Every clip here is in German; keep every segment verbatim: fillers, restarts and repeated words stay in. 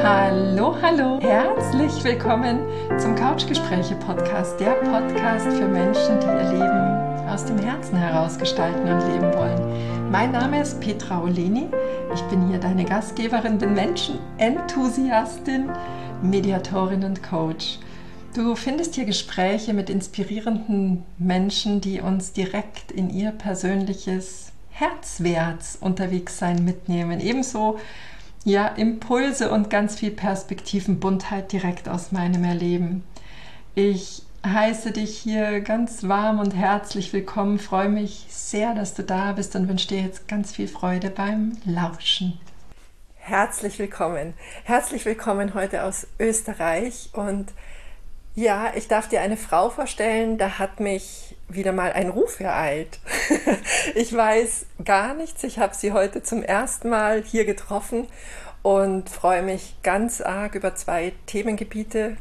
Hallo, hallo, herzlich willkommen zum Couchgespräche-Podcast, der Podcast für Menschen, die ihr Leben aus dem Herzen heraus gestalten und leben wollen. Mein Name ist Petra Oleni, ich bin hier deine Gastgeberin, bin Menschenenthusiastin, Mediatorin und Coach. Du findest hier Gespräche mit inspirierenden Menschen, die uns direkt in ihr persönliches Herzwärts unterwegs sein mitnehmen. Ebenso ja, Impulse und ganz viel Perspektivenbuntheit direkt aus meinem Erleben. Ich heiße dich hier ganz warm und herzlich willkommen, freue mich sehr, dass du da bist und wünsche dir jetzt ganz viel Freude beim Lauschen. Herzlich willkommen, herzlich willkommen heute aus Österreich und ja, ich darf dir eine Frau vorstellen, da hat mich wieder mal ein Ruf ereilt. Ich weiß gar nichts, ich habe sie heute zum ersten Mal hier getroffen und freue mich ganz arg über zwei Themengebiete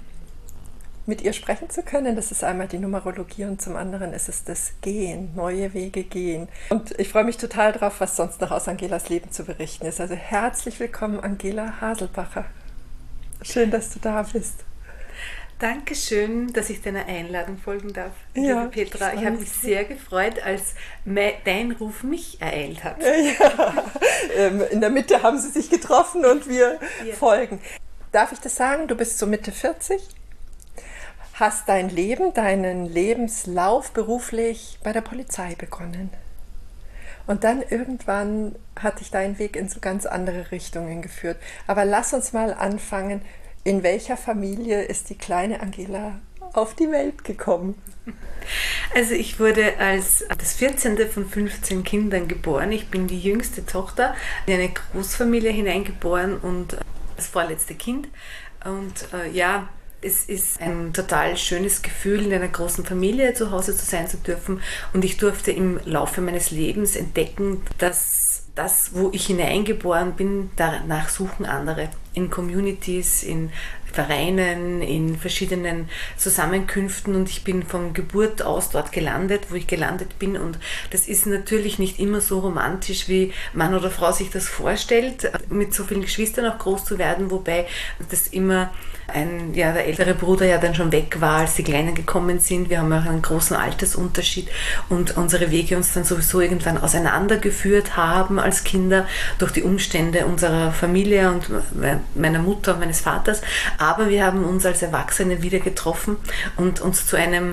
mit ihr sprechen zu können. Das ist einmal die Numerologie und zum anderen ist es das Gehen, neue Wege gehen. Und ich freue mich total drauf, was sonst noch aus Angelas Leben zu berichten ist. Also herzlich willkommen, Angela Haselbacher. Schön, dass du da bist. Dankeschön, dass ich deiner Einladung folgen darf, ja, liebe Petra. Ich habe mich sehr gefreut, als dein Ruf mich ereilt hat. Ja, in der Mitte haben sie sich getroffen und wir ja. folgen. Darf ich das sagen? Du bist so Mitte vierzig, hast dein Leben, deinen Lebenslauf beruflich bei der Polizei begonnen. Und dann irgendwann hat dich dein Weg in so ganz andere Richtungen geführt. Aber lass uns mal anfangen. In welcher Familie ist die kleine Angela auf die Welt gekommen? Also ich wurde als das vierzehnte von fünfzehn Kindern geboren. Ich bin die jüngste Tochter in eine Großfamilie hineingeboren und das vorletzte Kind. Und äh, ja, es ist ein total schönes Gefühl, in einer großen Familie zu Hause zu sein zu dürfen. Und ich durfte im Laufe meines Lebens entdecken, dass das, wo ich hineingeboren bin, danach suchen andere. In Communities, in Vereinen, in verschiedenen Zusammenkünften und ich bin von Geburt aus dort gelandet, wo ich gelandet bin und das ist natürlich nicht immer so romantisch, wie Mann oder Frau sich das vorstellt, mit so vielen Geschwistern auch groß zu werden, wobei das immer ein, ja, der ältere Bruder ja dann schon weg war, als die Kleinen gekommen sind. Wir haben auch einen großen Altersunterschied und unsere Wege uns dann sowieso irgendwann auseinandergeführt haben als Kinder durch die Umstände unserer Familie und meiner Mutter und meines Vaters. Aber wir haben uns als Erwachsene wieder getroffen und uns zu einem,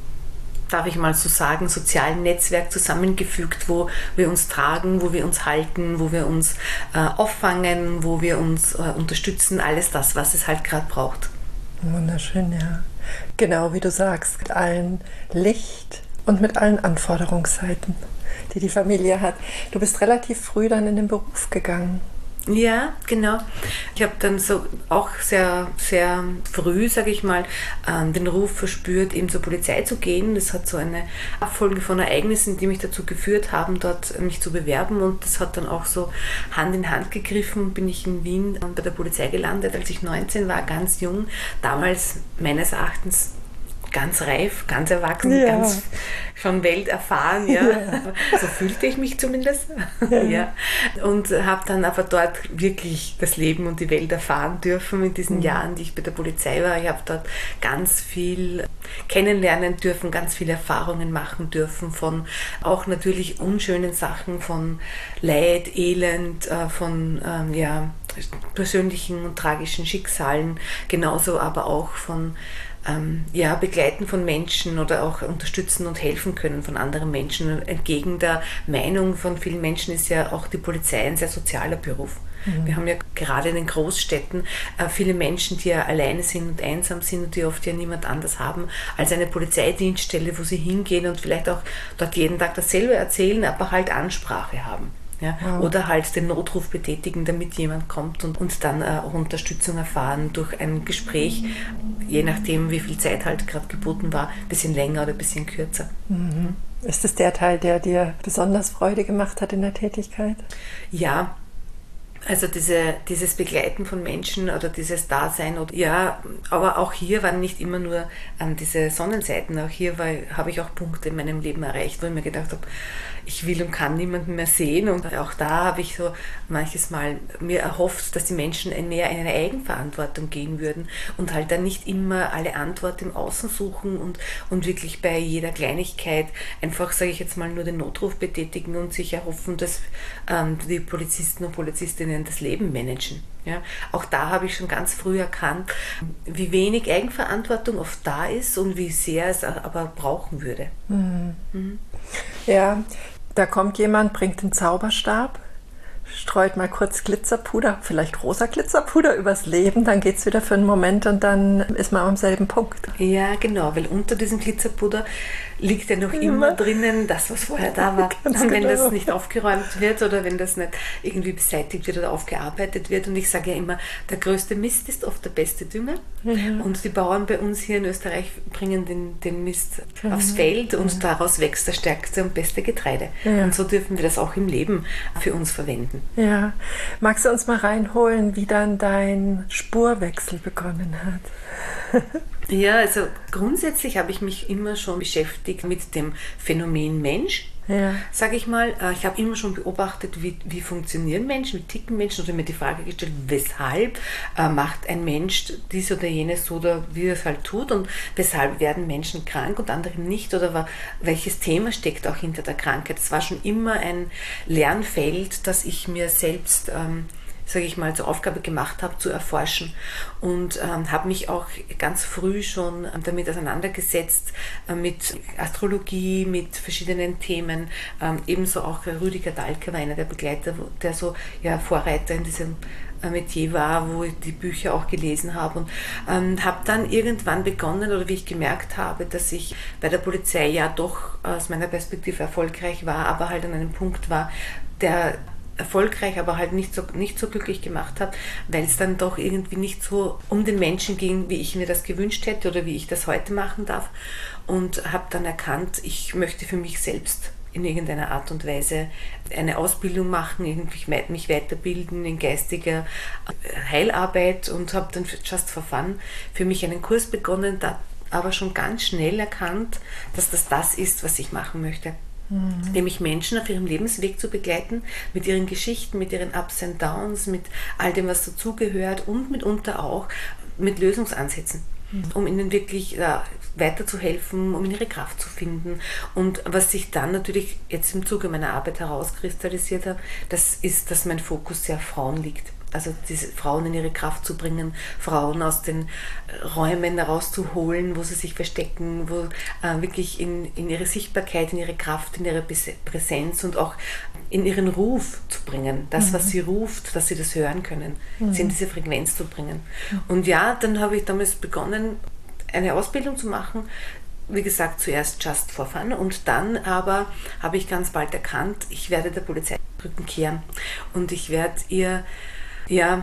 darf ich mal so sagen, sozialen Netzwerk zusammengefügt, wo wir uns tragen, wo wir uns halten, wo wir uns äh, auffangen, wo wir uns äh, unterstützen, alles das, was es halt gerade braucht. Wunderschön, ja. Genau wie du sagst, mit allen Licht und mit allen Anforderungsseiten, die die Familie hat. Du bist relativ früh dann in den Beruf gegangen. Ja, genau. Ich habe dann so auch sehr, sehr früh, sage ich mal, den Ruf verspürt, eben zur Polizei zu gehen. Das hat so eine Abfolge von Ereignissen, die mich dazu geführt haben, dort mich zu bewerben. Und das hat dann auch so Hand in Hand gegriffen. Bin ich in Wien bei der Polizei gelandet, als ich neunzehn war, ganz jung. Damals meines Erachtens ganz reif, ganz erwachsen, ja. Ganz schon welterfahren, ja. ja. So fühlte ich mich zumindest. Ja. ja. Und habe dann aber dort wirklich das Leben und die Welt erfahren dürfen in diesen mhm. Jahren, die ich bei der Polizei war. Ich habe dort ganz viel kennenlernen dürfen, ganz viele Erfahrungen machen dürfen von auch natürlich unschönen Sachen, von Leid, Elend, von ähm, ja, persönlichen und tragischen Schicksalen, genauso aber auch von Ähm, ja, Begleiten von Menschen oder auch unterstützen und helfen können von anderen Menschen. Entgegen der Meinung von vielen Menschen ist ja auch die Polizei ein sehr sozialer Beruf. Mhm. Wir haben ja gerade in den Großstädten äh, viele Menschen, die ja alleine sind und einsam sind und die oft ja niemand anders haben als eine Polizeidienststelle, wo sie hingehen und vielleicht auch dort jeden Tag dasselbe erzählen, aber halt Ansprache haben. Ja, wow. Oder halt den Notruf betätigen, damit jemand kommt und, und dann äh, auch Unterstützung erfahren durch ein Gespräch, je nachdem wie viel Zeit halt gerade geboten war, ein bisschen länger oder ein bisschen kürzer. Mhm. Ist das der Teil, der dir besonders Freude gemacht hat in der Tätigkeit? Ja, Also diese, dieses Begleiten von Menschen oder dieses Dasein. Oder, ja, aber auch hier waren nicht immer nur ähm, diese Sonnenseiten. Auch hier habe ich auch Punkte in meinem Leben erreicht, wo ich mir gedacht habe, ich will und kann niemanden mehr sehen. Und auch da habe ich so manches Mal mir erhofft, dass die Menschen mehr in eine Eigenverantwortung gehen würden und halt dann nicht immer alle Antworten im Außen suchen und, und wirklich bei jeder Kleinigkeit einfach, sage ich jetzt mal, nur den Notruf betätigen und sich erhoffen, dass ähm, die Polizisten und Polizistinnen das Leben managen. Ja, auch da habe ich schon ganz früh erkannt, wie wenig Eigenverantwortung oft da ist und wie sehr es aber brauchen würde. Mhm. Mhm. Ja, da kommt jemand, bringt den Zauberstab, streut mal kurz Glitzerpuder, vielleicht rosa Glitzerpuder übers Leben, dann geht es wieder für einen Moment und dann ist man am selben Punkt. Ja, genau, weil unter diesem Glitzerpuder liegt ja noch immer, immer drinnen das, was vorher da war. Und wenn genau. das nicht aufgeräumt wird oder wenn das nicht irgendwie beseitigt wird oder aufgearbeitet wird. Und ich sage ja immer, der größte Mist ist oft der beste Dünger. Mhm. Und die Bauern bei uns hier in Österreich bringen den, den Mist mhm. aufs Feld und mhm. daraus wächst das stärkste und beste Getreide. Ja. Und so dürfen wir das auch im Leben für uns verwenden. Ja. Magst du uns mal reinholen, wie dann dein Spurwechsel begonnen hat? Ja, also grundsätzlich habe ich mich immer schon beschäftigt mit dem Phänomen Mensch. Ja. Sage ich mal, ich habe immer schon beobachtet, wie, wie funktionieren Menschen, wie ticken Menschen oder mir die Frage gestellt, weshalb äh, macht ein Mensch dies oder jenes so oder wie er es halt tut und weshalb werden Menschen krank und andere nicht oder war, welches Thema steckt auch hinter der Krankheit. Es war schon immer ein Lernfeld, das ich mir selbst ähm, sage ich mal, zur Aufgabe gemacht habe, zu erforschen und ähm, habe mich auch ganz früh schon damit auseinandergesetzt, äh, mit Astrologie, mit verschiedenen Themen, ähm, ebenso auch Rüdiger Dahlke war einer der Begleiter, der so ja, Vorreiter in diesem äh, Metier war, wo ich die Bücher auch gelesen habe und ähm, habe dann irgendwann begonnen oder wie ich gemerkt habe, dass ich bei der Polizei ja doch aus meiner Perspektive erfolgreich war, aber halt an einem Punkt war, der erfolgreich, aber halt nicht so, nicht so glücklich gemacht habe, weil es dann doch irgendwie nicht so um den Menschen ging, wie ich mir das gewünscht hätte oder wie ich das heute machen darf und habe dann erkannt, ich möchte für mich selbst in irgendeiner Art und Weise eine Ausbildung machen, irgendwie mich weiterbilden in geistiger Heilarbeit und habe dann Just for Fun für mich einen Kurs begonnen, da aber schon ganz schnell erkannt, dass das das ist, was ich machen möchte. Mhm. Nämlich Menschen auf ihrem Lebensweg zu begleiten, mit ihren Geschichten, mit ihren Ups and Downs, mit all dem, was dazugehört und mitunter auch mit Lösungsansätzen, mhm. um ihnen wirklich äh, weiterzuhelfen, um in ihre Kraft zu finden. Und was sich dann natürlich jetzt im Zuge meiner Arbeit herauskristallisiert hat, das ist, dass mein Fokus sehr auf Frauen liegt. Also diese Frauen in ihre Kraft zu bringen, Frauen aus den Räumen rauszuholen, wo sie sich verstecken, wo äh, wirklich in, in ihre Sichtbarkeit, in ihre Kraft, in ihre Präsenz und auch in ihren Ruf zu bringen. Das, mhm. was sie ruft, dass sie das hören können, mhm. sie in diese Frequenz zu bringen. Mhm. Und ja, dann habe ich damals begonnen, eine Ausbildung zu machen, wie gesagt, zuerst Just for Fun und dann aber habe ich ganz bald erkannt, ich werde der Polizei den Rücken kehren und ich werde ihr Ja,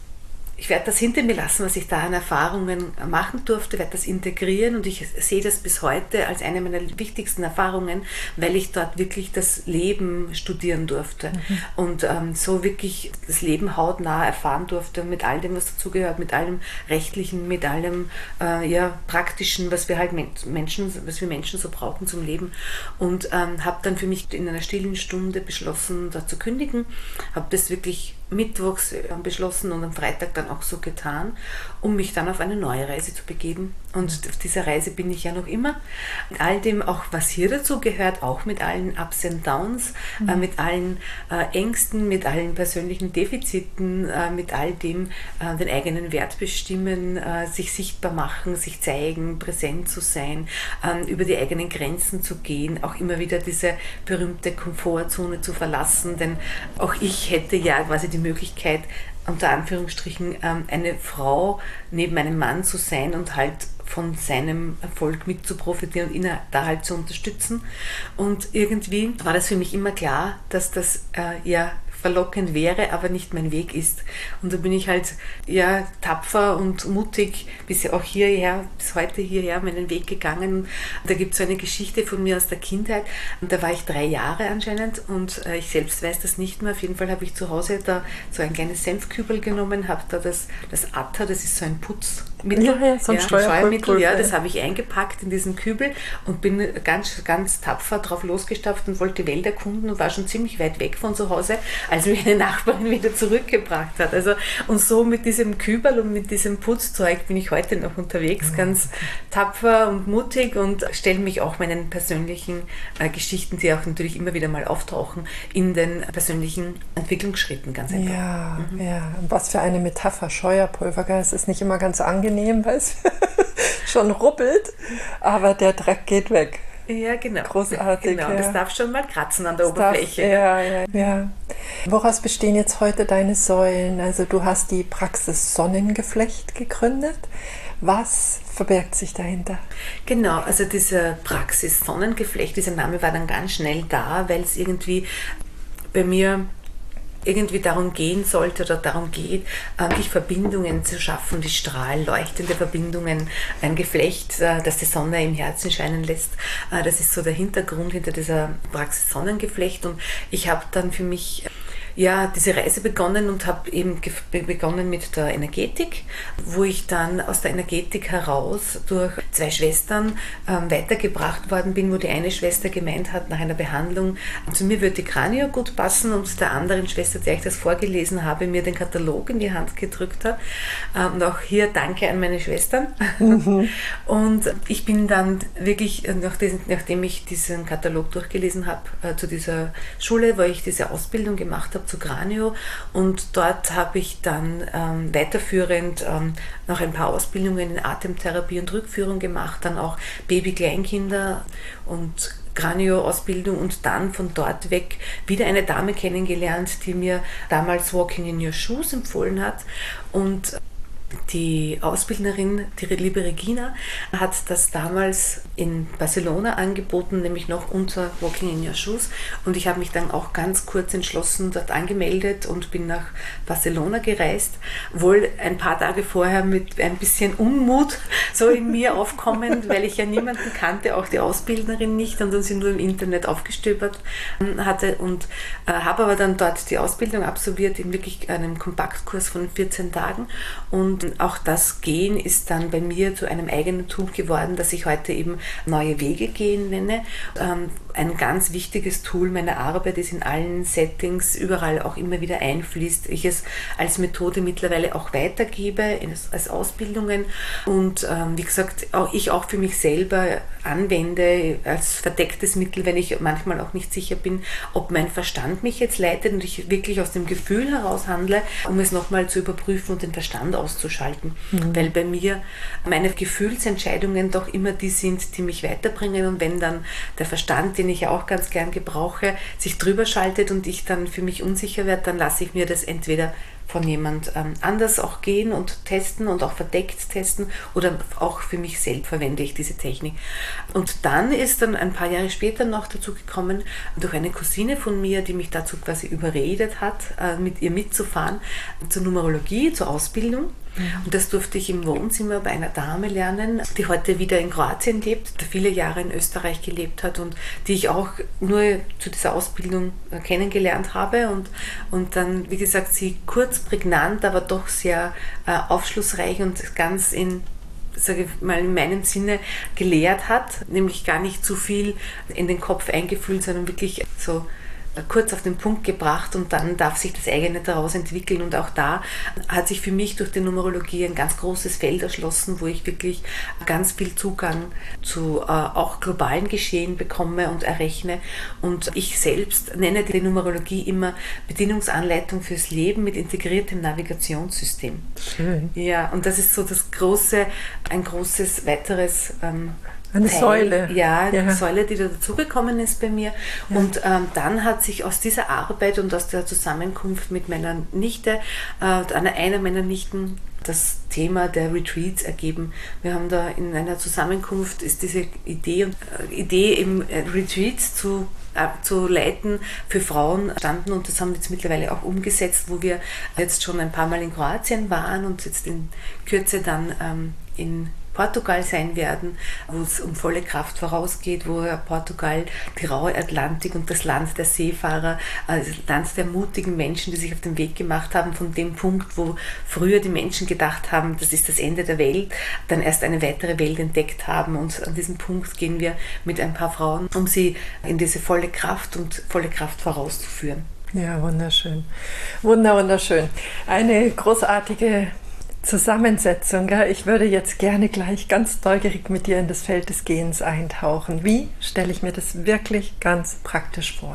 ich werde das hinter mir lassen, was ich da an Erfahrungen machen durfte, werde das integrieren und ich sehe das bis heute als eine meiner wichtigsten Erfahrungen, weil ich dort wirklich das Leben studieren durfte mhm. und ähm, so wirklich das Leben hautnah erfahren durfte mit all dem, was dazugehört, mit allem Rechtlichen, mit allem äh, ja, Praktischen, was wir halt Menschen, was wir Menschen so brauchen zum Leben und ähm, habe dann für mich in einer stillen Stunde beschlossen, da zu kündigen, habe das wirklich mittwochs beschlossen und am Freitag dann auch so getan, um mich dann auf eine neue Reise zu begeben. Und auf dieser Reise bin ich ja noch immer. Mit all dem, auch was hier dazu gehört, auch mit allen Ups and Downs, mhm. äh, mit allen äh, Ängsten, mit allen persönlichen Defiziten, äh, mit all dem äh, den eigenen Wert bestimmen, äh, sich sichtbar machen, sich zeigen, präsent zu sein, äh, über die eigenen Grenzen zu gehen, auch immer wieder diese berühmte Komfortzone zu verlassen, denn auch ich hätte ja quasi die Möglichkeit, unter Anführungsstrichen, eine Frau neben einem Mann zu sein und halt von seinem Erfolg mit zu profitieren und ihn da halt zu unterstützen. Und irgendwie war das für mich immer klar, dass das äh, ja verlockend wäre, aber nicht mein Weg ist. Und da bin ich halt ja tapfer und mutig bis auch hierher, bis heute hierher meinen Weg gegangen. Da gibt es so eine Geschichte von mir aus der Kindheit. Und da war ich drei Jahre anscheinend und äh, ich selbst weiß das nicht mehr. Auf jeden Fall habe ich zu Hause da so ein kleines Senfkübel genommen, habe da das, das Atta, das ist so ein Putzmittel, ja, ja, so ein ja, Steuermittel, ja, das habe ich eingepackt in diesen Kübel und bin ganz, ganz tapfer drauf losgestapft und wollte die Welt erkunden und war schon ziemlich weit weg von zu Hause, als mich eine Nachbarin wieder zurückgebracht hat. Also, und so mit diesem Kübel und mit diesem Putzzeug bin ich heute noch unterwegs, ganz tapfer und mutig und stelle mich auch meinen persönlichen äh, Geschichten, die auch natürlich immer wieder mal auftauchen, in den persönlichen Entwicklungsschritten ganz einfach. Ja, mhm. ja. Was für eine Metapher, Scheuerpulver. Es ist nicht immer ganz angenehm, weil es schon ruppelt, aber der Dreck geht weg. Ja, genau. Großartig. Genau, ja. Das darf schon mal kratzen an der das Oberfläche. Darf, ja, ja, ja. Woraus bestehen jetzt heute deine Säulen? Also du hast die Praxis Sonnengeflecht gegründet. Was verbirgt sich dahinter? Genau, also diese Praxis Sonnengeflecht, dieser Name war dann ganz schnell da, weil es irgendwie bei mir irgendwie darum gehen sollte oder darum geht, wirklich Verbindungen zu schaffen, die strahlen, leuchtende Verbindungen, ein Geflecht, das die Sonne im Herzen scheinen lässt. Das ist so der Hintergrund hinter dieser Praxis Sonnengeflecht und ich habe dann für mich ja, diese Reise begonnen und habe eben begonnen mit der Energetik, wo ich dann aus der Energetik heraus durch zwei Schwestern ähm, weitergebracht worden bin, wo die eine Schwester gemeint hat, nach einer Behandlung, zu mir würde die Kranio gut passen und der anderen Schwester, der ich das vorgelesen habe, mir den Katalog in die Hand gedrückt hat. Ähm, und auch hier danke an meine Schwestern. Mhm. Und ich bin dann wirklich, nachdem, nachdem ich diesen Katalog durchgelesen habe, äh, zu dieser Schule, wo ich diese Ausbildung gemacht habe, zu Kranio und dort habe ich dann ähm, weiterführend ähm, noch ein paar Ausbildungen in Atemtherapie und Rückführung gemacht, dann auch Baby-Kleinkinder und Kranio-Ausbildung und dann von dort weg wieder eine Dame kennengelernt, die mir damals Walking in Your Shoes empfohlen hat und die Ausbildnerin, die liebe Regina, hat das damals in Barcelona angeboten, nämlich noch unter Walking in Your Shoes. Und ich habe mich dann auch ganz kurz entschlossen dort angemeldet und bin nach Barcelona gereist. Wohl ein paar Tage vorher mit ein bisschen Unmut so in mir aufkommend, weil ich ja niemanden kannte, auch die Ausbildnerin nicht und dann sind nur im Internet aufgestöbert hatte und äh, habe aber dann dort die Ausbildung absolviert in wirklich einem Kompaktkurs von vierzehn Tagen und auch das Gehen ist dann bei mir zu einem eigenen Tool geworden, das ich heute eben neue Wege gehen nenne. Ähm, ein ganz wichtiges Tool meiner Arbeit ist in allen Settings, überall auch immer wieder einfließt. Ich es als Methode mittlerweile auch weitergebe als Ausbildungen und ähm, wie gesagt, auch ich auch für mich selber anwende als verdecktes Mittel, wenn ich manchmal auch nicht sicher bin, ob mein Verstand mich jetzt leitet und ich wirklich aus dem Gefühl heraus handle, um es nochmal zu überprüfen und den Verstand auszuschalten. Mhm. Weil bei mir meine Gefühlsentscheidungen doch immer die sind, die mich weiterbringen und wenn dann der Verstand, den ich ja auch ganz gern gebrauche, sich drüber schaltet und ich dann für mich unsicher werde, dann lasse ich mir das entweder von jemand ähm, anders auch gehen und testen und auch verdeckt testen oder auch für mich selbst verwende ich diese Technik. Und dann ist dann ein paar Jahre später noch dazu gekommen, durch eine Cousine von mir, die mich dazu quasi überredet hat, äh, mit ihr mitzufahren zur Numerologie, zur Ausbildung. Und das durfte ich im Wohnzimmer bei einer Dame lernen, die heute wieder in Kroatien lebt, viele Jahre in Österreich gelebt hat und die ich auch nur zu dieser Ausbildung kennengelernt habe und, und dann, wie gesagt, sie kurz prägnant, aber doch sehr äh, aufschlussreich und ganz in sage ich mal, in meinem Sinne gelehrt hat, nämlich gar nicht zu viel in den Kopf eingefühlt, sondern wirklich so kurz auf den Punkt gebracht und dann darf sich das eigene daraus entwickeln und auch da hat sich für mich durch die Numerologie ein ganz großes Feld erschlossen, wo ich wirklich ganz viel Zugang zu äh, auch globalen Geschehen bekomme und errechne und ich selbst nenne die Numerologie immer Bedienungsanleitung fürs Leben mit integriertem Navigationssystem. Schön. Ja, und das ist so das große, ein großes weiteres ähm, Eine Teil, Säule. Ja, eine ja. Säule, die da dazugekommen ist bei mir. Ja. Und ähm, dann hat sich aus dieser Arbeit und aus der Zusammenkunft mit meiner Nichte, äh, einer, einer meiner Nichten, das Thema der Retreats ergeben. Wir haben da in einer Zusammenkunft ist diese Idee, äh, Idee eben äh, Retreats zu abzuleiten für Frauen standen und das haben wir jetzt mittlerweile auch umgesetzt, wo wir jetzt schon ein paar Mal in Kroatien waren und jetzt in Kürze dann ähm, in Portugal sein werden, wo es um volle Kraft vorausgeht, wo Portugal die raue Atlantik und das Land der Seefahrer, also das Land der mutigen Menschen, die sich auf den Weg gemacht haben, von dem Punkt, wo früher die Menschen gedacht haben, das ist das Ende der Welt, dann erst eine weitere Welt entdeckt haben und an diesem Punkt gehen wir mit ein paar Frauen, um sie in diese volle Kraft und volle Kraft vorauszuführen. Ja, wunderschön. Wunder, wunderschön. Eine großartige Zusammensetzung. Ja. Ich würde jetzt gerne gleich ganz neugierig mit dir in das Feld des Gehens eintauchen. Wie stelle ich mir das wirklich ganz praktisch vor?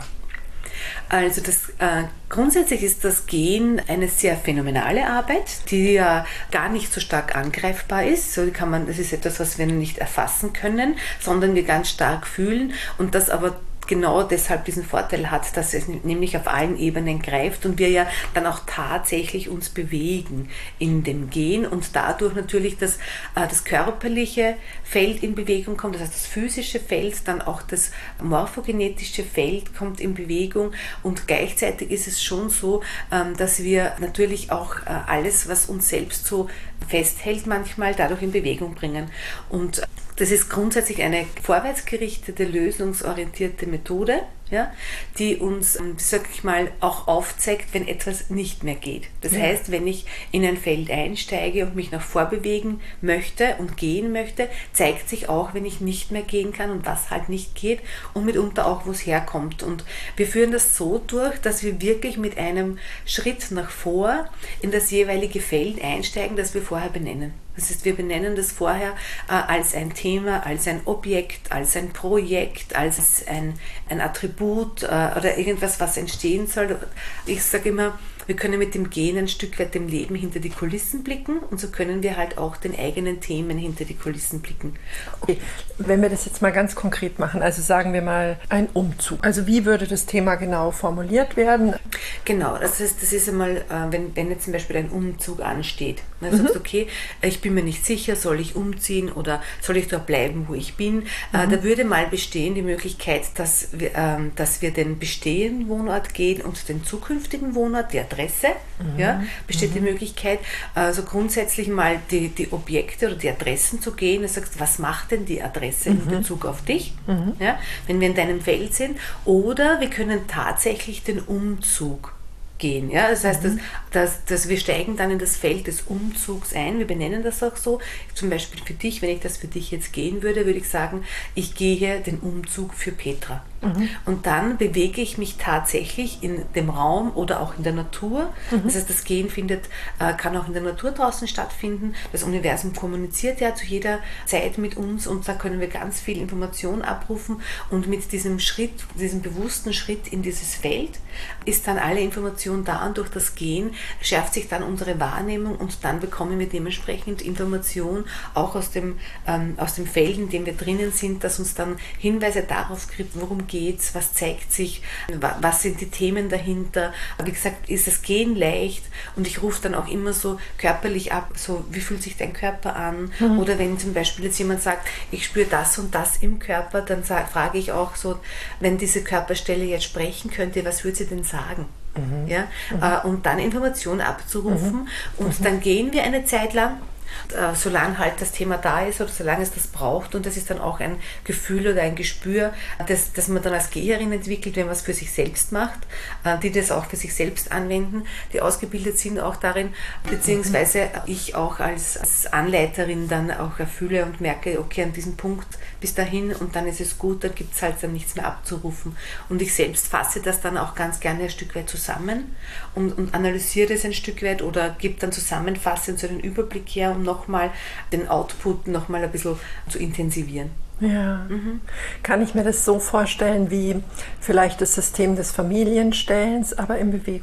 Also das, äh, grundsätzlich ist das Gehen eine sehr phänomenale Arbeit, die ja gar nicht so stark angreifbar ist. So kann man, das ist etwas, was wir nicht erfassen können, sondern wir ganz stark fühlen und das aber genau deshalb diesen Vorteil hat, dass es nämlich auf allen Ebenen greift und wir ja dann auch tatsächlich uns bewegen in dem Gehen und dadurch natürlich das, äh, das körperliche Feld in Bewegung kommt, das heißt das physische Feld, dann auch das morphogenetische Feld kommt in Bewegung und gleichzeitig ist es schon so, ähm, dass wir natürlich auch äh, alles, was uns selbst so festhält, manchmal dadurch in Bewegung bringen. Und das ist grundsätzlich eine vorwärtsgerichtete, lösungsorientierte Methode, ja, die uns, sag ich mal, auch aufzeigt, wenn etwas nicht mehr geht. Das ja. heißt, wenn ich in ein Feld einsteige und mich nach vorbewegen möchte und gehen möchte, zeigt sich auch, wenn ich nicht mehr gehen kann und was halt nicht geht und mitunter auch, wo es herkommt. Und wir führen das so durch, dass wir wirklich mit einem Schritt nach vor in das jeweilige Feld einsteigen, das wir vorher benennen. Das heißt, wir benennen das vorher äh, als ein Thema, als ein Objekt, als ein Projekt, als ein, ein Attribut äh, oder irgendwas, was entstehen soll. Ich sage immer, wir können mit dem Gehen ein Stück weit dem Leben hinter die Kulissen blicken und so können wir halt auch den eigenen Themen hinter die Kulissen blicken. Okay. Wenn wir das jetzt mal ganz konkret machen, also sagen wir mal ein Umzug. Also wie würde das Thema genau formuliert werden? Genau, das heißt, das ist einmal, wenn, wenn jetzt zum Beispiel ein Umzug ansteht. Dann mhm. sagst du, okay, ich bin mir nicht sicher, soll ich umziehen oder soll ich dort bleiben, wo ich bin? Mhm. Da würde mal bestehen die Möglichkeit, dass wir, dass wir den bestehenden Wohnort gehen und den zukünftigen Wohnort, die Adresse, mhm. ja, besteht mhm. die Möglichkeit, also grundsätzlich mal die, die Objekte oder die Adressen zu gehen. Du sagst, was macht denn die Adresse mhm. in Bezug auf dich, mhm. ja, wenn wir in deinem Feld sind? Oder wir können tatsächlich den Umzug gehen. Ja? Das heißt, mhm. dass, dass, dass wir steigen dann in das Feld des Umzugs ein. Wir benennen das auch so. Zum Beispiel für dich, wenn ich das für dich jetzt gehen würde, würde ich sagen, ich gehe den Umzug für Petra. Mhm. Und dann bewege ich mich tatsächlich in dem Raum oder auch in der Natur. Mhm. Das heißt, das Gehen findet, äh, kann auch in der Natur draußen stattfinden. Das Universum kommuniziert ja zu jeder Zeit mit uns und da können wir ganz viel Information abrufen und mit diesem Schritt, diesem bewussten Schritt in dieses Feld ist dann alle Information da und durch das Gehen schärft sich dann unsere Wahrnehmung und dann bekommen wir dementsprechend Information auch aus dem, ähm, aus dem Feld, in dem wir drinnen sind, das uns dann Hinweise darauf gibt, worum geht's, was zeigt sich, was sind die Themen dahinter. Wie gesagt, ist das Gehen leicht und ich rufe dann auch immer so körperlich ab, so wie fühlt sich dein Körper an? Mhm. Oder wenn zum Beispiel jetzt jemand sagt, ich spüre das und das im Körper, dann sag, frage ich auch so, wenn diese Körperstelle jetzt sprechen könnte, was würde sie denn sagen? Mhm. Ja? Mhm. Äh, und dann Informationen abzurufen mhm. und mhm. dann gehen wir eine Zeit lang, äh, solange halt das Thema da ist oder solange es das braucht und das ist dann auch ein Gefühl oder ein Gespür, das, das man dann als Geherin entwickelt, wenn man es für sich selbst macht, äh, die das auch für sich selbst anwenden, die ausgebildet sind auch darin, beziehungsweise ich auch als, als Anleiterin dann auch erfühle und merke, okay, an diesem Punkt bis dahin und dann ist es gut, dann gibt es halt dann nichts mehr abzurufen. Und ich selbst fasse das dann auch ganz gerne ein Stück weit zusammen und, und analysiere es ein Stück weit oder gebe dann zusammenfassend so einen Überblick her, um nochmal den Output nochmal ein bisschen zu intensivieren. Ja. Mhm. Kann ich mir das so vorstellen wie vielleicht das System des Familienstellens, aber in Bewegung?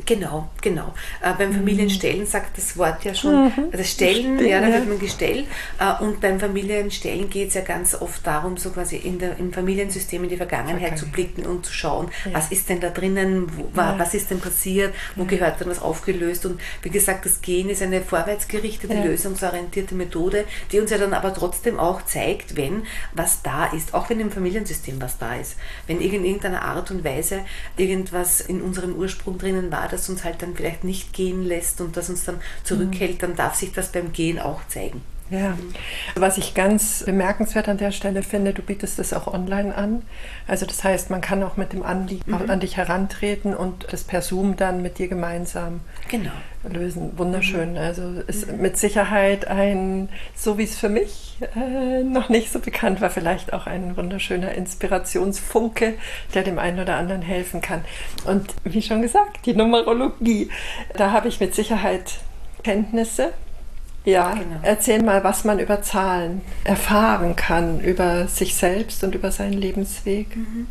Genau, genau. Äh, beim Familienstellen sagt das Wort ja schon, Mhm. das Stellen, Stellen, ja, da ja. wird man gestellt. Äh, und beim Familienstellen geht es ja ganz oft darum, so quasi in der, im Familiensystem in die Vergangenheit zu blicken und zu schauen, Ja. was ist denn da drinnen, wo, wa- Ja. was ist denn passiert, wo Ja. gehört dann was aufgelöst. Und wie gesagt, das Gehen ist eine vorwärtsgerichtete, Ja. lösungsorientierte Methode, die uns ja dann aber trotzdem auch zeigt, wenn was da ist, auch wenn im Familiensystem was da ist. Wenn in irgendeiner Art und Weise irgendwas in unserem Ursprung drinnen war, das uns halt dann vielleicht nicht gehen lässt und das uns dann zurückhält, dann darf sich das beim Gehen auch zeigen. Ja, was ich ganz bemerkenswert an der Stelle finde, du bietest es auch online an. Also das heißt, man kann auch mit dem Anliegen Mhm. an dich herantreten und das per Zoom dann mit dir gemeinsam Genau. lösen. Wunderschön. Also ist mit Sicherheit ein, so wie es für mich äh, noch nicht so bekannt war, vielleicht auch ein wunderschöner Inspirationsfunke, der dem einen oder anderen helfen kann. Und wie schon gesagt, die Numerologie, da habe ich mit Sicherheit Kenntnisse. Ja, Genau. erzähl mal, was man über Zahlen erfahren kann, über sich selbst und über seinen Lebensweg.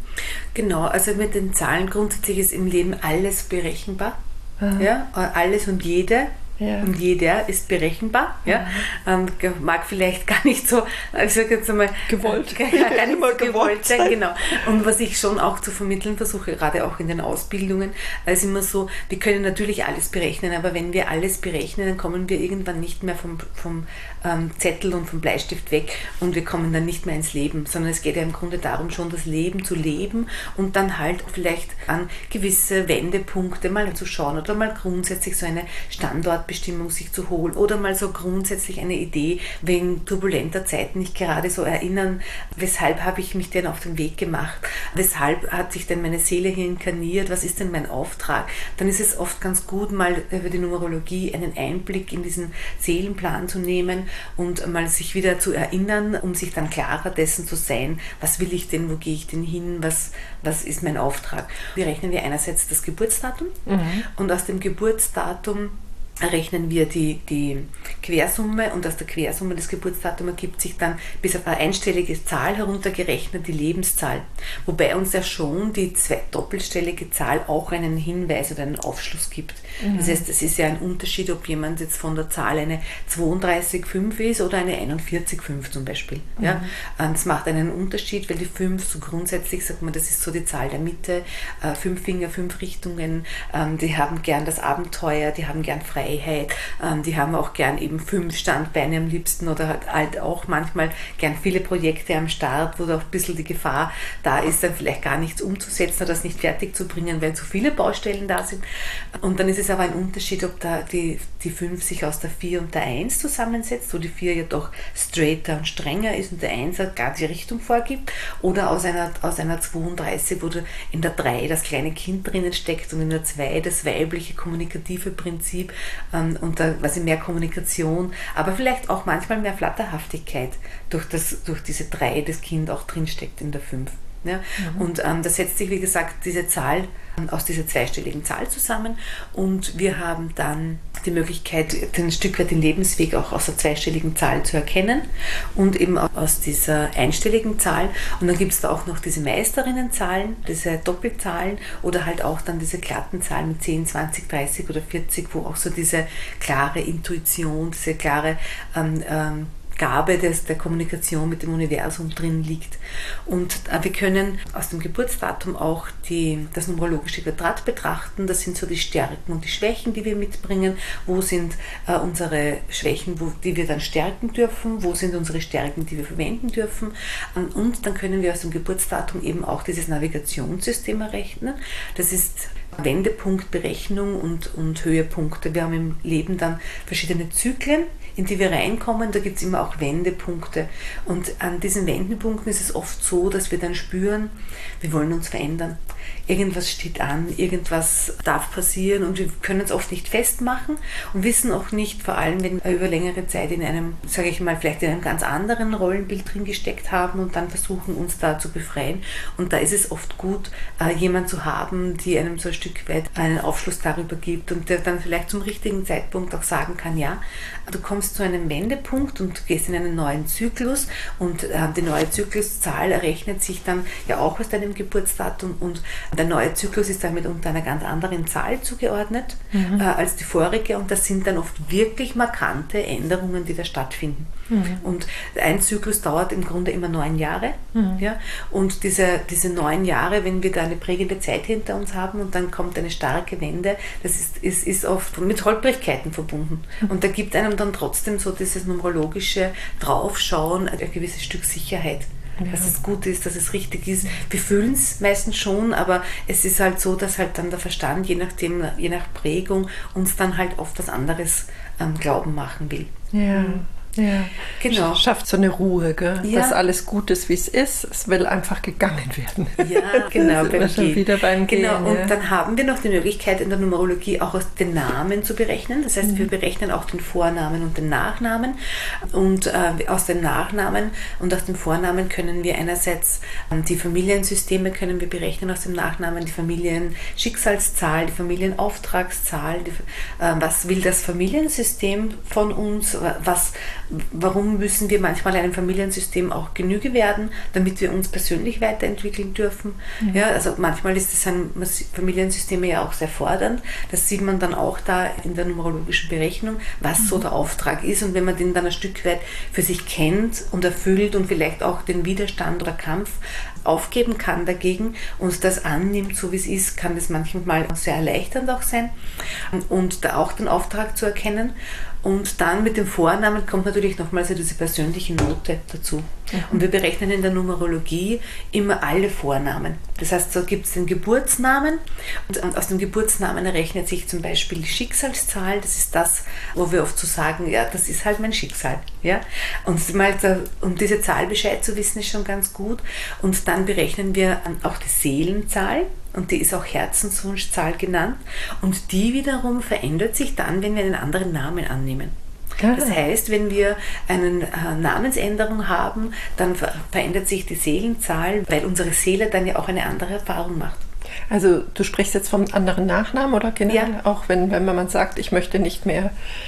Genau, also mit den Zahlen grundsätzlich ist im Leben alles berechenbar. Aha. Ja, alles und jede. Ja. Und jeder ist berechenbar. Ja. Ähm, mag vielleicht gar nicht so, ich sage jetzt einmal, Gewollt. Gar, gar nicht Immer so gewollt gewollt sein. sein. Genau. Und was ich schon auch zu vermitteln versuche, gerade auch in den Ausbildungen, ist immer so, wir können natürlich alles berechnen, aber wenn wir alles berechnen, dann kommen wir irgendwann nicht mehr vom, vom ähm, Zettel und vom Bleistift weg und wir kommen dann nicht mehr ins Leben, sondern es geht ja im Grunde darum, schon das Leben zu leben und dann halt vielleicht an gewisse Wendepunkte mal zu schauen oder mal grundsätzlich so eine Standortbestimmung sich zu holen oder mal so grundsätzlich eine Idee wegen turbulenter Zeiten nicht gerade so erinnern, weshalb habe ich mich denn auf den Weg gemacht, weshalb hat sich denn meine Seele hier inkarniert, was ist denn mein Auftrag, dann ist es oft ganz gut, mal über die Numerologie einen Einblick in diesen Seelenplan zu nehmen und mal sich wieder zu erinnern, um sich dann klarer dessen zu sein, was will ich denn, wo gehe ich denn hin, was, was ist mein Auftrag. Wir rechnen wir einerseits das Geburtsdatum und aus dem Geburtsdatum rechnen wir die, die Quersumme und aus der Quersumme des Geburtsdatums ergibt sich dann bis auf eine einstellige Zahl heruntergerechnet die Lebenszahl. Wobei uns ja schon die zwei doppelstellige Zahl auch einen Hinweis oder einen Aufschluss gibt. Mhm. Das heißt, es ist ja ein Unterschied, ob jemand jetzt von der Zahl eine zweiunddreißig Komma fünf ist oder eine einundvierzig Komma fünf zum Beispiel. Mhm. Ja, das macht einen Unterschied, weil die fünf so grundsätzlich, sagt man, das ist so die Zahl der Mitte, äh, fünf Finger, fünf Richtungen, ähm, die haben gern das Abenteuer, die haben gern Freiheit. Freiheit, ähm, die haben auch gern eben fünf Standbeine am liebsten oder halt, halt auch manchmal gern viele Projekte am Start, wo da auch ein bisschen die Gefahr da ist, dann vielleicht gar nichts umzusetzen oder das nicht fertig zu bringen, weil zu viele Baustellen da sind. Und dann ist es aber ein Unterschied, ob da die, die fünf sich aus der vier und der eins zusammensetzt, wo die vier ja doch straighter und strenger ist und der eins gar die Richtung vorgibt, oder aus einer, aus einer zweiunddreißig, wo in der drei das kleine Kind drinnen steckt und in der zwei das weibliche kommunikative Prinzip und da quasi mehr Kommunikation, aber vielleicht auch manchmal mehr Flatterhaftigkeit durch, das, durch diese drei das Kind auch drinsteckt in der fünf. Ja? Mhm. Und ähm, da setzt sich, wie gesagt, diese Zahl ähm, aus dieser zweistelligen Zahl zusammen und wir haben dann die Möglichkeit, ein Stück weit den Lebensweg auch aus der zweistelligen Zahl zu erkennen und eben auch aus dieser einstelligen Zahl. Und dann gibt es da auch noch diese Meisterinnenzahlen, diese Doppelzahlen oder halt auch dann diese glatten Zahlen mit zehn, zwanzig, dreißig oder vierzig, wo auch so diese klare Intuition, diese klare ähm, ähm, Gabe des, der Kommunikation mit dem Universum drin liegt. Und äh, wir können aus dem Geburtsdatum auch die, das numerologische Quadrat betrachten. Das sind so die Stärken und die Schwächen, die wir mitbringen. Wo sind äh, unsere Schwächen, wo, die wir dann stärken dürfen? Wo sind unsere Stärken, die wir verwenden dürfen? Und, und dann können wir aus dem Geburtsdatum eben auch dieses Navigationssystem errechnen. Das ist Wendepunktberechnung und, und Höhepunkte. Wir haben im Leben dann verschiedene Zyklen, in die wir reinkommen. Da gibt es immer auch Wendepunkte. Und an diesen Wendepunkten ist es oft so, dass wir dann spüren, wir wollen uns verändern. Irgendwas steht an, irgendwas darf passieren und wir können es oft nicht festmachen und wissen auch nicht, vor allem wenn wir über längere Zeit in einem, sage ich mal, vielleicht in einem ganz anderen Rollenbild drin gesteckt haben und dann versuchen, uns da zu befreien. Und da ist es oft gut, jemanden zu haben, die einem so ein Stück weit einen Aufschluss darüber gibt und der dann vielleicht zum richtigen Zeitpunkt auch sagen kann, ja, du kommst zu einem Wendepunkt und gehst in einen neuen Zyklus und äh, die neue Zykluszahl errechnet sich dann ja auch aus deinem Geburtsdatum und der neue Zyklus ist damit unter einer ganz anderen Zahl zugeordnet mhm. äh, als die vorige und das sind dann oft wirklich markante Änderungen, die da stattfinden. Mhm. Und ein Zyklus dauert im Grunde immer neun Jahre. Mhm. Ja? Und diese, diese neun Jahre, wenn wir da eine prägende Zeit hinter uns haben und dann kommt eine starke Wende, das ist, ist, ist oft mit Holprigkeiten verbunden. Mhm. Und da gibt einem dann trotzdem so dieses numerologische Draufschauen ein gewisses Stück Sicherheit. Ja. Dass es gut ist, dass es richtig ist. Wir fühlen es meistens schon, aber es ist halt so, dass halt dann der Verstand, je nachdem, je nach Prägung, uns dann halt oft was anderes ähm, glauben machen will. Ja. Mhm. Ja, genau. Schafft so eine Ruhe, gell? Ja. Dass alles gut ist, wie es ist. Es will einfach gegangen werden. Ja, genau. Beim wir schon wieder beim Gehen. Genau, und ja. dann haben wir noch die Möglichkeit in der Numerologie auch aus den Namen zu berechnen. Das heißt, mhm. wir berechnen auch den Vornamen und den Nachnamen. Und äh, aus den Nachnamen und aus den Vornamen können wir einerseits äh, die Familiensysteme können wir berechnen, aus dem Nachnamen die Familienschicksalszahl, die Familienauftragszahl, die, äh, was will das Familiensystem von uns, was warum müssen wir manchmal einem Familiensystem auch Genüge werden, damit wir uns persönlich weiterentwickeln dürfen. Mhm. Ja, also manchmal ist das ein Familiensystem ja auch sehr fordernd. Das sieht man dann auch da in der numerologischen Berechnung, was mhm. so der Auftrag ist. Und wenn man den dann ein Stück weit für sich kennt und erfüllt und vielleicht auch den Widerstand oder Kampf aufgeben kann dagegen und das annimmt, so wie es ist, kann das manchmal sehr erleichternd auch sein und da auch den Auftrag zu erkennen. Und dann mit dem Vornamen kommt natürlich nochmals so diese persönliche Note dazu. Mhm. Und wir berechnen in der Numerologie immer alle Vornamen. Das heißt, so gibt es den Geburtsnamen und aus dem Geburtsnamen errechnet sich zum Beispiel die Schicksalszahl. Das ist das, wo wir oft so sagen, ja, das ist halt mein Schicksal. Ja? Und mal da, um diese Zahl Bescheid zu wissen, ist schon ganz gut. Und dann berechnen wir auch die Seelenzahl. Und die ist auch Herzenswunschzahl genannt. Und die wiederum verändert sich dann, wenn wir einen anderen Namen annehmen. Ja. Das heißt, wenn wir eine äh, Namensänderung haben, dann ver- verändert sich die Seelenzahl, weil unsere Seele dann ja auch eine andere Erfahrung macht. Also du sprichst jetzt vom anderen Nachnamen oder generell? Ja. Auch wenn, wenn man sagt, ich möchte nicht mehr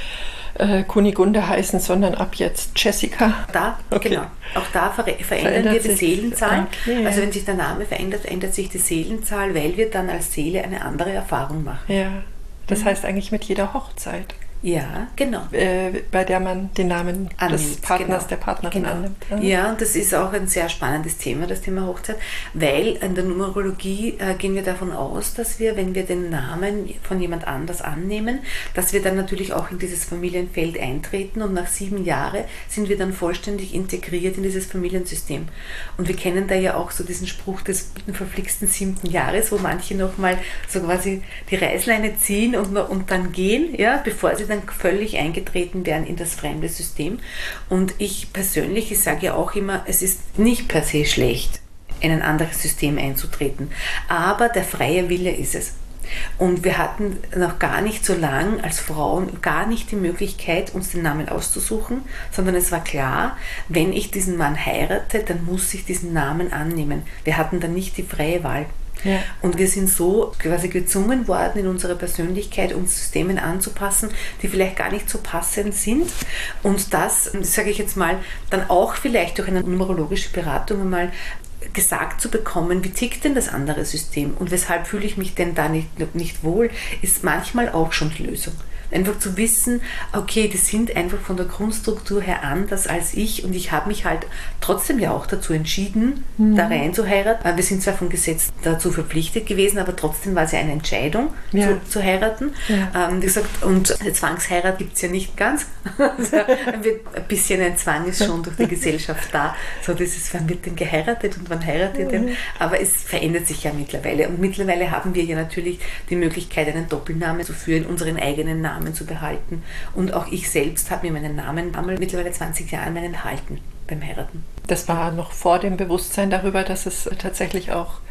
äh, Kunigunde heißen, sondern ab jetzt Jessica. Da, okay. Genau. Auch da ver- verändern verändert wir die sich. Seelenzahl. Okay. Also wenn sich der Name verändert, verändert sich die Seelenzahl, weil wir dann als Seele eine andere Erfahrung machen. Ja, das heißt eigentlich mit jeder Hochzeit. Ja, genau. Äh, bei der man den Namen annimmt, des Partners, genau. der Partnerin genau. annimmt. Ja. Ja, und das ist auch ein sehr spannendes Thema, das Thema Hochzeit, weil in der Numerologie äh, gehen wir davon aus, dass wir, wenn wir den Namen von jemand anders annehmen, dass wir dann natürlich auch in dieses Familienfeld eintreten und nach sieben Jahren sind wir dann vollständig integriert in dieses Familiensystem. Und wir kennen da ja auch so diesen Spruch des verflixten siebten Jahres, wo manche nochmal so quasi die Reißleine ziehen und, und dann gehen, ja, bevor sie dann völlig eingetreten werden in das fremde System. Und ich persönlich, ich sage ja auch immer, es ist nicht per se schlecht, in ein anderes System einzutreten, aber der freie Wille ist es. Und wir hatten noch gar nicht so lang als Frauen gar nicht die Möglichkeit, uns den Namen auszusuchen, sondern es war klar, wenn ich diesen Mann heirate, dann muss ich diesen Namen annehmen. Wir hatten dann nicht die freie Wahl. Ja. Und wir sind so quasi gezwungen worden, in unserer Persönlichkeit uns Systemen anzupassen, die vielleicht gar nicht so passend sind. Und das, sage ich jetzt mal, dann auch vielleicht durch eine numerologische Beratung einmal gesagt zu bekommen, wie tickt denn das andere System und weshalb fühle ich mich denn da nicht, nicht wohl, ist manchmal auch schon die Lösung. Einfach zu wissen, okay, die sind einfach von der Grundstruktur her anders als ich und ich habe mich halt trotzdem ja auch dazu entschieden, mhm. da rein zu heiraten. Wir sind zwar vom Gesetz dazu verpflichtet gewesen, aber trotzdem war es ja eine Entscheidung, ja. zu, zu heiraten. Ja. Ähm, wie gesagt, und eine Zwangsheirat gibt es ja nicht ganz. Also ein bisschen ein Zwang ist schon durch die Gesellschaft da. So dieses, wann wird denn geheiratet und wann heiratet ihr denn? Aber es verändert sich ja mittlerweile. Und mittlerweile haben wir ja natürlich die Möglichkeit, einen Doppelnamen zu führen, unseren eigenen Namen zu behalten. Und auch ich selbst habe mir meinen Namen einmal mittlerweile zwanzig Jahre meinen erhalten beim Heiraten. Das war noch vor dem Bewusstsein darüber, dass es tatsächlich auch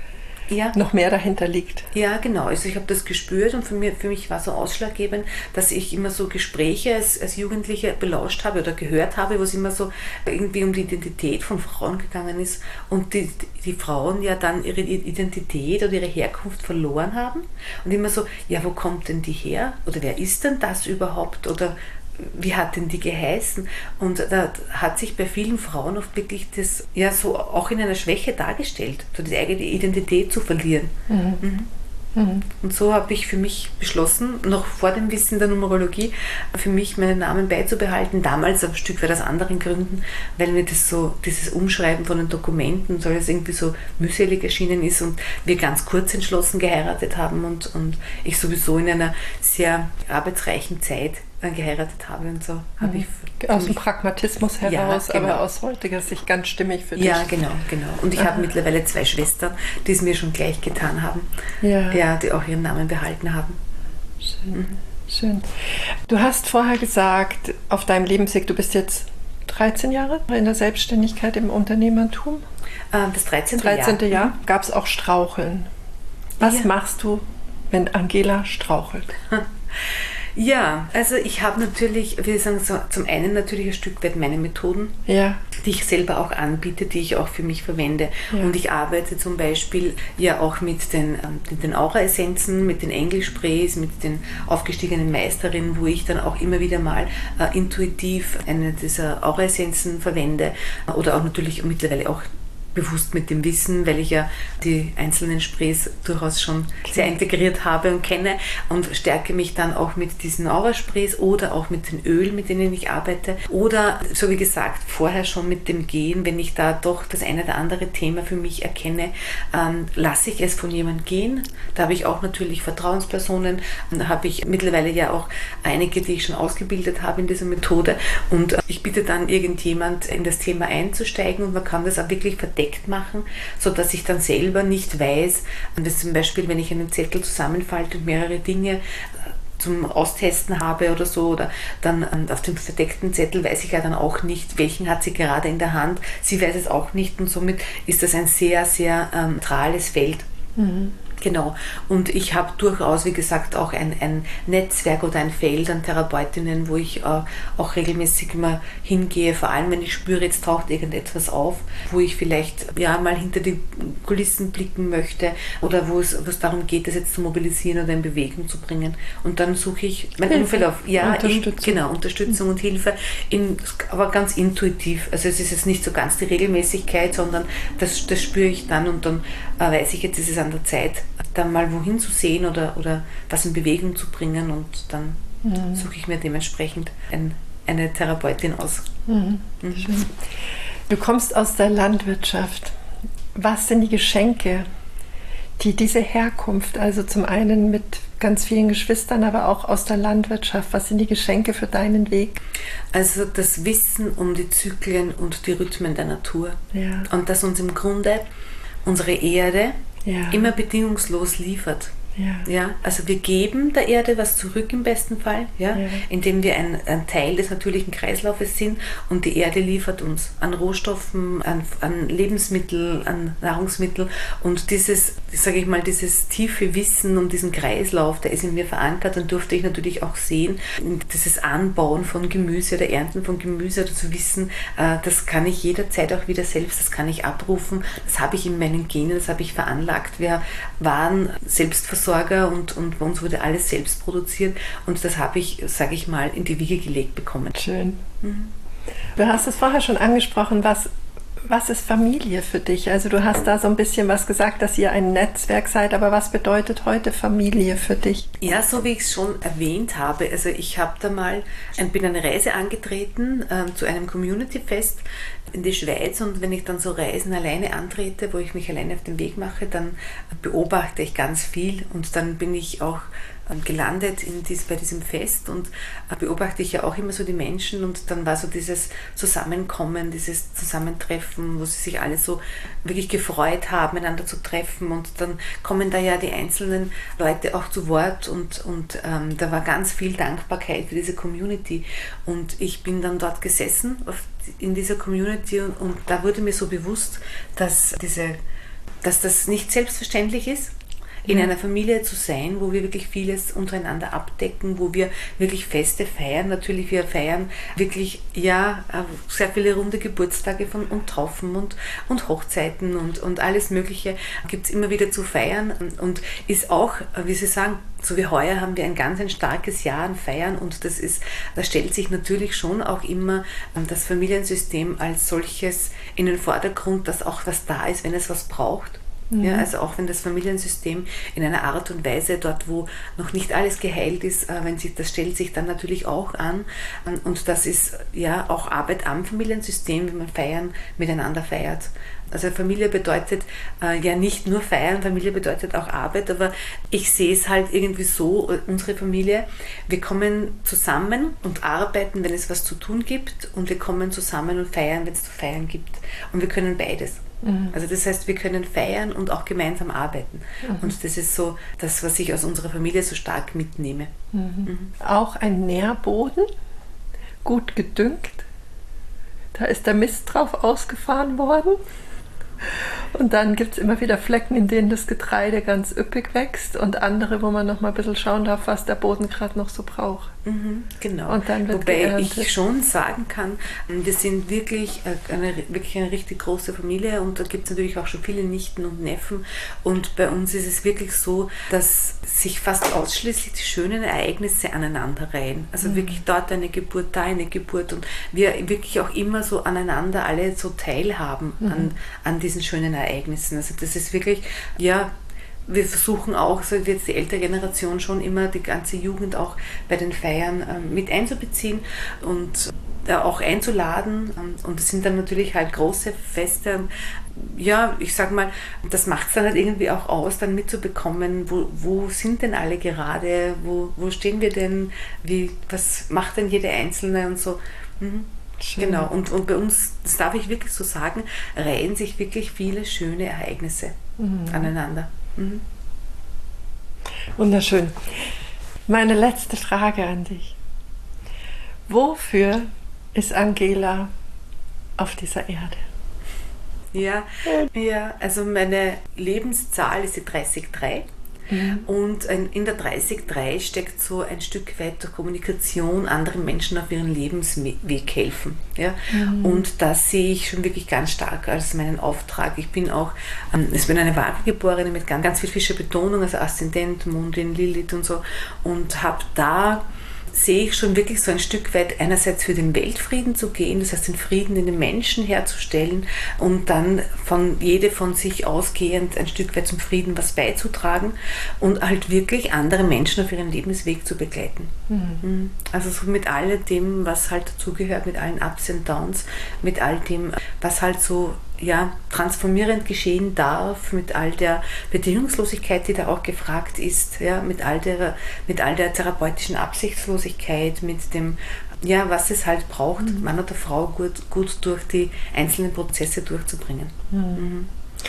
ja. noch mehr dahinter liegt. Ja, genau. Also ich habe das gespürt und für mich, für mich war so ausschlaggebend, dass ich immer so Gespräche als, als Jugendliche belauscht habe oder gehört habe, wo es immer so irgendwie um die Identität von Frauen gegangen ist und die, die Frauen ja dann ihre Identität oder ihre Herkunft verloren haben und immer so, ja, wo kommt denn die her? Oder wer ist denn das überhaupt? Oder wie hat denn die geheißen? Und da hat sich bei vielen Frauen oft wirklich das ja so auch in einer Schwäche dargestellt, so die eigene Identität zu verlieren. Mhm. Mhm. Mhm. Und so habe ich für mich beschlossen, noch vor dem Wissen der Numerologie, für mich meinen Namen beizubehalten. Damals ein Stück weit aus anderen Gründen, weil mir das so, dieses Umschreiben von den Dokumenten, so alles irgendwie so mühselig erschienen ist und wir ganz kurz entschlossen geheiratet haben und, und ich sowieso in einer sehr arbeitsreichen Zeit geheiratet habe und so habe ich aus dem Pragmatismus heraus, ja, genau. aber aus heutiger Sicht ganz stimmig für dich. Ja, genau, genau. Und ich Aha. habe mittlerweile zwei Schwestern, die es mir schon gleich getan haben, ja, ja die auch ihren Namen behalten haben. Schön, mhm. schön. Du hast vorher gesagt, auf deinem Lebensweg, du bist jetzt dreizehn Jahre in der Selbstständigkeit im Unternehmertum. Das dreizehnte. dreizehnte Jahr. Jahr. Gab es auch Straucheln. Was ja. machst du, wenn Angela strauchelt? Ja, also ich habe natürlich, wie sagen, so, zum einen natürlich ein Stück weit meine Methoden, ja. die ich selber auch anbiete, die ich auch für mich verwende. Ja. Und ich arbeite zum Beispiel ja auch mit den, mit den Aura-Essenzen, mit den Engelsprays, mit den aufgestiegenen Meisterinnen, wo ich dann auch immer wieder mal äh, intuitiv eine dieser Aura-Essenzen verwende oder auch natürlich mittlerweile auch bewusst mit dem Wissen, weil ich ja die einzelnen Sprays durchaus schon sehr integriert habe und kenne und stärke mich dann auch mit diesen Aura-Sprays oder auch mit den Ölen, mit denen ich arbeite oder, so wie gesagt, vorher schon mit dem Gehen, wenn ich da doch das eine oder andere Thema für mich erkenne, ähm, lasse ich es von jemandem gehen. Da habe ich auch natürlich Vertrauenspersonen und da habe ich mittlerweile ja auch einige, die ich schon ausgebildet habe in dieser Methode und äh, ich bitte dann irgendjemand in das Thema einzusteigen und man kann das auch wirklich verdeckt machen, sodass ich dann selber nicht weiß, dass zum Beispiel, wenn ich einen Zettel zusammenfalte und mehrere Dinge zum Austesten habe oder so, oder dann auf dem verdeckten Zettel weiß ich ja dann auch nicht, welchen hat sie gerade in der Hand. Sie weiß es auch nicht und somit ist das ein sehr, sehr ähm, neutrales Feld. Mhm. Genau. Und ich habe durchaus, wie gesagt, auch ein, ein Netzwerk oder ein Feld an Therapeutinnen, wo ich äh, auch regelmäßig immer hingehe, vor allem wenn ich spüre, jetzt taucht irgendetwas auf, wo ich vielleicht ja mal hinter die Kulissen blicken möchte oder wo es, wo es darum geht, das jetzt zu mobilisieren oder in Bewegung zu bringen. Und dann suche ich mein Umfeld auf ja, Unterstützung. In, genau, Unterstützung und Hilfe, in, aber ganz intuitiv. Also es ist jetzt nicht so ganz die Regelmäßigkeit, sondern das, das spüre ich dann und dann äh, weiß ich, jetzt ist es an der Zeit, dann mal wohin zu sehen oder, oder was in Bewegung zu bringen und dann mhm. suche ich mir dementsprechend ein, eine Therapeutin aus. Mhm. Mhm. Du kommst aus der Landwirtschaft. Was sind die Geschenke, die diese Herkunft, also zum einen mit ganz vielen Geschwistern, aber auch aus der Landwirtschaft, was sind die Geschenke für deinen Weg? Also das Wissen um die Zyklen und die Rhythmen der Natur. Ja. Und dass uns im Grunde unsere Erde ja. immer bedingungslos liefert. Ja. Ja, also wir geben der Erde was zurück im besten Fall, ja, ja. indem wir ein, ein Teil des natürlichen Kreislaufes sind und die Erde liefert uns an Rohstoffen, an, an Lebensmittel, an Nahrungsmittel und dieses, sage ich mal, dieses tiefe Wissen um diesen Kreislauf, der ist in mir verankert und durfte ich natürlich auch sehen, dieses Anbauen von Gemüse oder Ernten von Gemüse oder zu wissen, äh, das kann ich jederzeit auch wieder selbst, das kann ich abrufen, das habe ich in meinen Genen, das habe ich veranlagt, wir waren selbstversorgt Und, und bei uns wurde alles selbst produziert und das habe ich, sage ich mal, in die Wiege gelegt bekommen. Schön. Mhm. Du hast es vorher schon angesprochen, was, was ist Familie für dich? Also du hast da so ein bisschen was gesagt, dass ihr ein Netzwerk seid, aber was bedeutet heute Familie für dich? Ja, so wie ich es schon erwähnt habe, also ich habe da mal, bin eine Reise angetreten äh, zu einem Community-Fest in die Schweiz und wenn ich dann so Reisen alleine antrete, wo ich mich alleine auf den Weg mache, dann beobachte ich ganz viel und dann bin ich auch gelandet in dies, bei diesem Fest und beobachte ich ja auch immer so die Menschen und dann war so dieses Zusammenkommen, dieses Zusammentreffen, wo sie sich alle so wirklich gefreut haben, einander zu treffen und dann kommen da ja die einzelnen Leute auch zu Wort und, und ähm, da war ganz viel Dankbarkeit für diese Community und ich bin dann dort gesessen auf, in dieser Community und, und da wurde mir so bewusst, dass diese dass das nicht selbstverständlich ist, in einer Familie zu sein, wo wir wirklich vieles untereinander abdecken, wo wir wirklich Feste feiern. Natürlich, wir feiern wirklich ja sehr viele runde Geburtstage von, und Taufen und, und Hochzeiten und, und alles Mögliche gibt es immer wieder zu feiern und ist auch, wie Sie sagen, so wie heuer haben wir ein ganz ein starkes Jahr an Feiern und das ist, da stellt sich natürlich schon auch immer das Familiensystem als solches in den Vordergrund, dass auch was da ist, wenn es was braucht. Ja, also auch wenn das Familiensystem in einer Art und Weise dort, wo noch nicht alles geheilt ist, wenn sich, das stellt sich dann natürlich auch an und das ist ja auch Arbeit am Familiensystem, wie man Feiern miteinander feiert. Also Familie bedeutet äh, ja nicht nur Feiern, Familie bedeutet auch Arbeit, aber ich sehe es halt irgendwie so, unsere Familie, wir kommen zusammen und arbeiten, wenn es was zu tun gibt und wir kommen zusammen und feiern, wenn es zu feiern gibt und wir können beides. Mhm. Also das heißt, wir können feiern und auch gemeinsam arbeiten. Mhm. Und das ist so das, was ich aus unserer Familie so stark mitnehme. Mhm. Mhm. Auch ein Nährboden, gut gedüngt. Da ist der Mist drauf ausgefahren worden. Und dann gibt es immer wieder Flecken, in denen das Getreide ganz üppig wächst und andere, wo man noch mal ein bisschen schauen darf, was der Boden gerade noch so braucht. Mhm, genau. Und dann wird Wobei geerntet. Ich schon sagen kann, wir sind wirklich eine, wirklich eine richtig große Familie und da gibt es natürlich auch schon viele Nichten und Neffen und bei uns ist es wirklich so, dass sich fast ausschließlich die schönen Ereignisse aneinanderreihen. Also mhm. wirklich dort eine Geburt, da eine Geburt und wir wirklich auch immer so aneinander alle so teilhaben mhm. an, an diesen schönen Ereignissen. Also das ist wirklich, ja, wir versuchen auch, so jetzt die ältere Generation schon immer die ganze Jugend auch bei den Feiern ähm, mit einzubeziehen und äh, auch einzuladen. Und es sind dann natürlich halt große Feste. Ja, ich sag mal, das macht es dann halt irgendwie auch aus, dann mitzubekommen, wo, wo sind denn alle gerade, wo, wo stehen wir denn, wie, was macht denn jede Einzelne und so. Mhm. Genau, und, und bei uns, das darf ich wirklich so sagen, reihen sich wirklich viele schöne Ereignisse mhm. aneinander. Mhm. Wunderschön. Meine letzte Frage an dich. Wofür ist Angela auf dieser Erde? Ja, ja, also meine Lebenszahl ist die dreißig Komma drei. Mhm. Und in der dreißig Komma drei steckt so ein Stück weit der Kommunikation, anderen Menschen auf ihren Lebensweg helfen. Ja? Mhm. Und das sehe ich schon wirklich ganz stark als meinen Auftrag. Ich bin auch, ähm, ich bin eine Waage-Geborene mit ganz, ganz viel Fische-Betonung, also Aszendent, Mondin, Lilith und so, und habe da sehe ich schon wirklich so ein Stück weit einerseits für den Weltfrieden zu gehen, das heißt den Frieden in den Menschen herzustellen und dann von jede von sich ausgehend ein Stück weit zum Frieden was beizutragen und halt wirklich andere Menschen auf ihrem Lebensweg zu begleiten. Mhm. Also so mit all dem, was halt dazugehört, mit allen Ups und Downs, mit all dem, was halt so ja, transformierend geschehen darf, mit all der Bedingungslosigkeit, die da auch gefragt ist, ja, mit all der, mit all der therapeutischen Absichtslosigkeit, mit dem, ja, was es halt braucht, mhm. Mann oder Frau gut, gut durch die einzelnen Prozesse durchzubringen. Mhm. Mhm.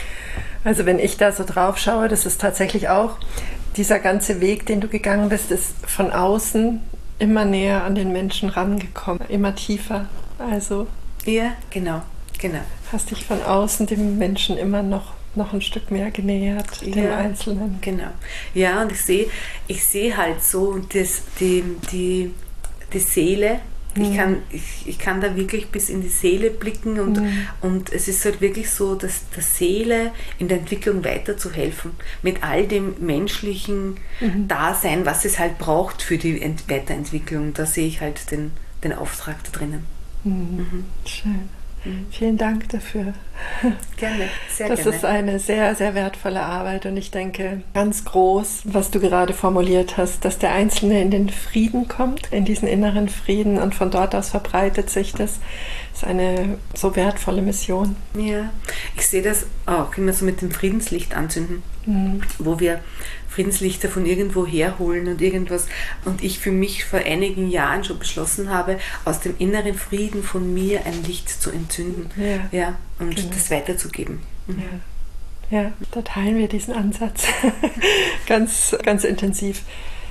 Also wenn ich da so drauf schaue, das ist tatsächlich auch dieser ganze Weg, den du gegangen bist, ist von außen immer näher an den Menschen rangekommen, immer tiefer. Also ja, genau. Genau. Hast dich von außen dem Menschen immer noch, noch ein Stück mehr genähert, ja, dem Einzelnen. Genau. Ja, und ich sehe ich sehe halt so das, die, die, die Seele, mhm. ich, kann, ich, ich kann da wirklich bis in die Seele blicken und, mhm. und es ist halt wirklich so, dass der Seele in der Entwicklung weiterzuhelfen, mit all dem menschlichen mhm. Dasein, was es halt braucht für die Ent- Weiterentwicklung. Da sehe ich halt den, den Auftrag da drinnen. Mhm. Mhm. Schön. Vielen Dank dafür. Gerne, sehr das gerne. Das ist eine sehr, sehr wertvolle Arbeit und ich denke ganz groß, was du gerade formuliert hast, dass der Einzelne in den Frieden kommt, in diesen inneren Frieden und von dort aus verbreitet sich das. Das ist eine so wertvolle Mission. Ja, ich sehe das auch immer so mit dem Friedenslicht anzünden, mhm. wo wir Friedenslichter von irgendwo herholen und irgendwas. Und ich für mich vor einigen Jahren schon beschlossen habe, aus dem inneren Frieden von mir ein Licht zu entzünden, ja, ja und genau. das weiterzugeben. Mhm. Ja. Ja, da teilen wir diesen Ansatz ganz, ganz intensiv.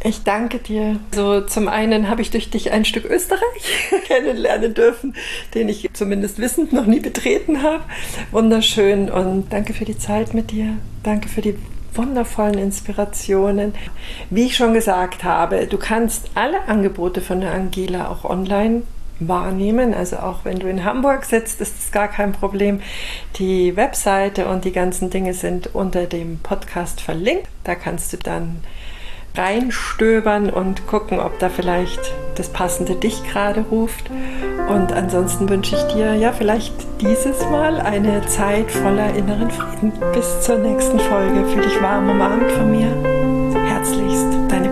Ich danke dir. So, zum einen habe ich durch dich ein Stück Österreich kennenlernen dürfen, den ich zumindest wissend noch nie betreten habe. Wunderschön und danke für die Zeit mit dir. Danke für die wundervollen Inspirationen. Wie ich schon gesagt habe, du kannst alle Angebote von der Angela auch online wahrnehmen. Also auch wenn du in Hamburg sitzt, ist das gar kein Problem. Die Webseite und die ganzen Dinge sind unter dem Podcast verlinkt. Da kannst du dann reinstöbern und gucken, ob da vielleicht das Passende dich gerade ruft. Und ansonsten wünsche ich dir ja vielleicht dieses Mal eine Zeit voller inneren Frieden. Bis zur nächsten Folge. Fühl dich warm umarmt von mir. Herzlichst, deine